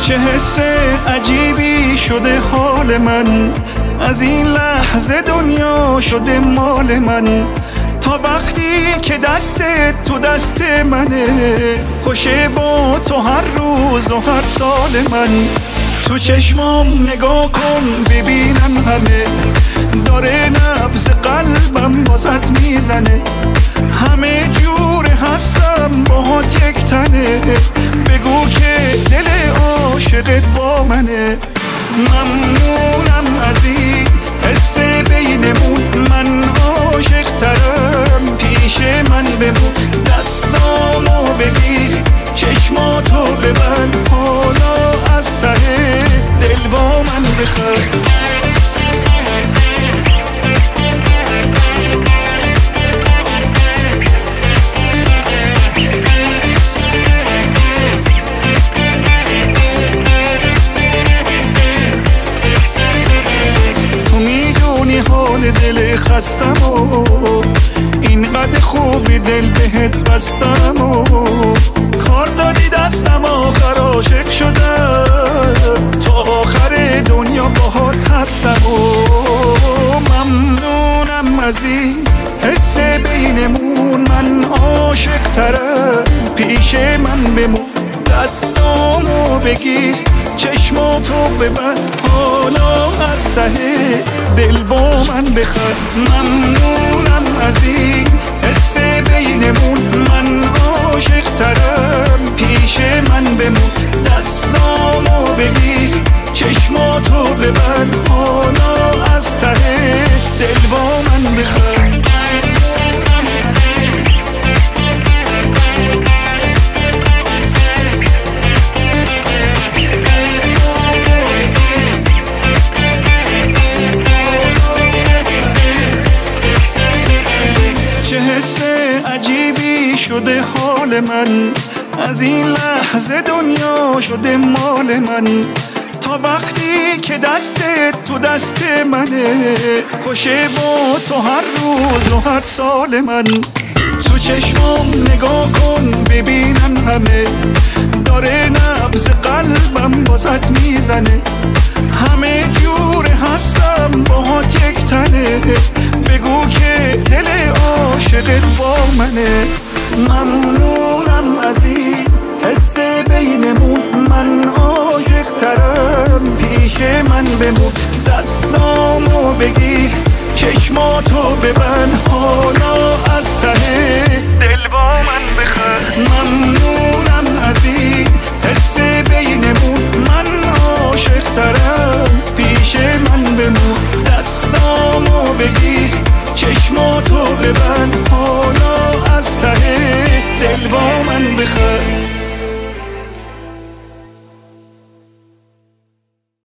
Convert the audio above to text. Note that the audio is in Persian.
چه حس عجیبی شده حال من، از این لحظه دنیا شده مال من. تا وقتی که دستت تو دست منه، خوشه با تو هر روز و هر سال من. تو چشمام نگاه کن ببینم همه، داره نبض قلبم واسط میزنه. همه جور هستم باهات یک تنه، بگو که دل عاشقت با منه. ممنونم از این حس بینمون، من عاشق ترم پیش من بمون. دستامو بگیر چشماتو ببند، حالا از ته دل با من بخند. دل خستم و اینقدر خوبی دل بهت بستم و کار دادی دستم آخر عاشق شدم، تا آخر دنیا باهات هستم و ممنونم از این حس بینمون، من عاشق ترم پیش من بمون. دستامو بگیر چشماتو ببند، حالا از ته دل با من بخند. ممنونم از این حس بینمون، من عاشق ترم پیش من بمون. دستامو بگیر چشماتو ببند، حالا از ته دل با من بخند. شده حال من، از این لحظه دنیا شده مال من. تا وقتی که دستت تو دست منه، خوشه با تو هر روز و هر سال من. تو چشمام نگاه کن ببینم همه، داره نبض قلبم واسط میزنه. همه جور هستم باهات یک تنه، بگو که دل عاشقت با منه. ممنونم از این حس بینمون، من عاشق ترم پیش من بمون. دستامو بگیر چشماتو ببند، حالا از ته دل با من بخند. ممنونم از این حس بینمون، من عاشق ترم پیش من بمون. دستامو بگیر چشماتو ببند، حالا از ته دل با من بخند.